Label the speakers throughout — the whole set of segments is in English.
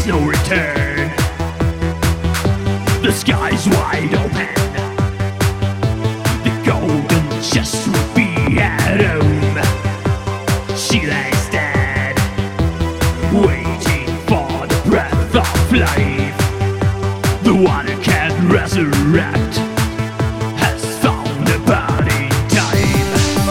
Speaker 1: no return. The sky's wide open. The golden chest will be at home. She lays dead, waiting for the breath of life. The one who can resurrect has found a burning time.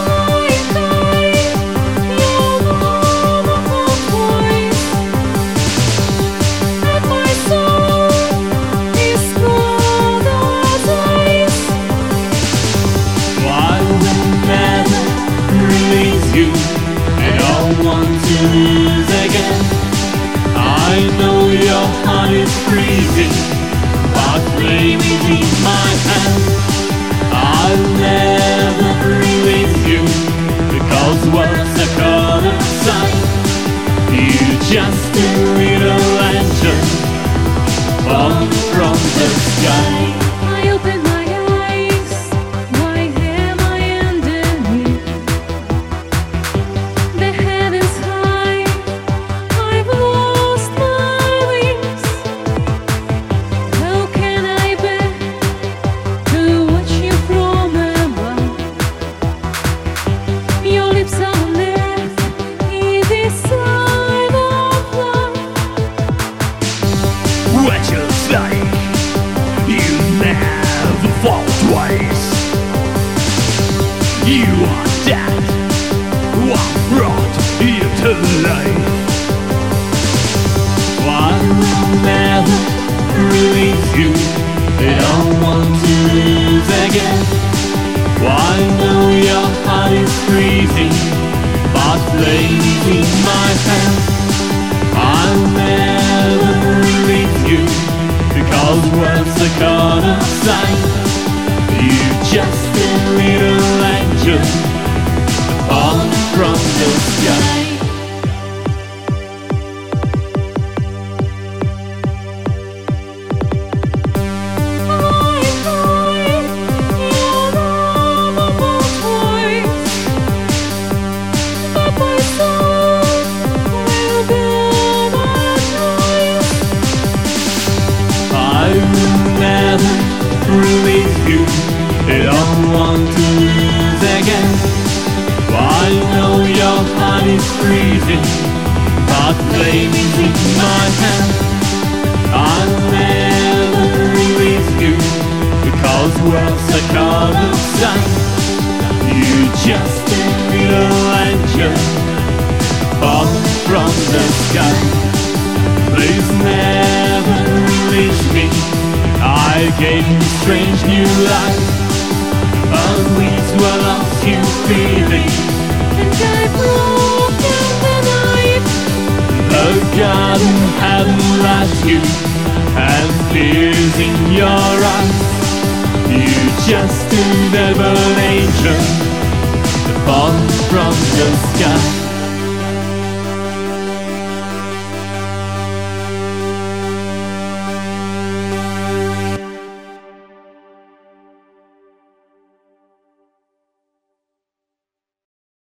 Speaker 2: Lose again. I know your heart is freezing, but flame is in my hand. I'll never release you, because words are caught inside. You're just a little angel falling from the sky.
Speaker 3: I open my eyes, why am I underneath? The heavens high, I've lost my wings. How can I bear to watch you from above? Your lips on earth, in this side of love.
Speaker 1: When just like you never fall twice. You are dead, what brought you to life?
Speaker 2: I will never release you, I don't want to lose again. I know your heart is freezing, but flame is in my hand. I'll never release you, because words are caught outside. You're just a little angel falling from the sky. I will never release you, I don't want to lose again. I know your heart is freezing, but flame is in my hand. I'll never release you, because words are caught outside. You're just a little angel falling from the sky. Please never release me, I gave you strange new life. But these were lost you feeling,
Speaker 3: And I broke the knife.
Speaker 2: the garden hadn't left you, and fears in your eyes. You're just a devil angel falling from the sky.